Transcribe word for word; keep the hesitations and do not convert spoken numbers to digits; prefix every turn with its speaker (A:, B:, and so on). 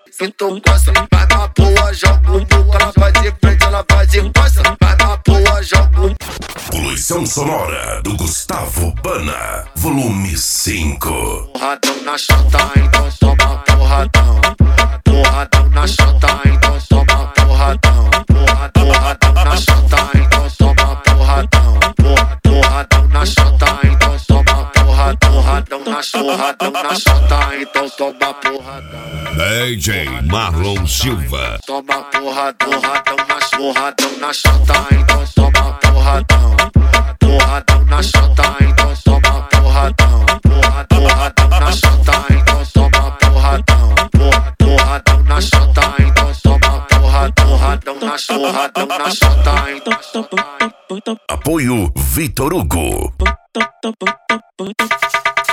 A: Se tu gosta, vai na boa, joga um pouco. Ela vai de frente, ela vai de costa. Vai na boa, joga um.
B: Poluição sonora do Gustavo Bana, volume cinco.
A: Porradão na chota, então toma porradão. Porradão na chota, então toma porradão. Porradão na chota, então toma porradão. Porradão na chota, então toma porradão. Porradão na chota, na chota, então toma porradão.
B: D J Marlon Silva.
A: Toma porradão, porradão na porradão na chota, então toma porradão. Porradão na chota, então toma porradão. Porradão na chota, então toma porradão. Porradão na chota, então toma porradão. Porradão na porradão na chota, então.
B: Apoio Vitor Hugo.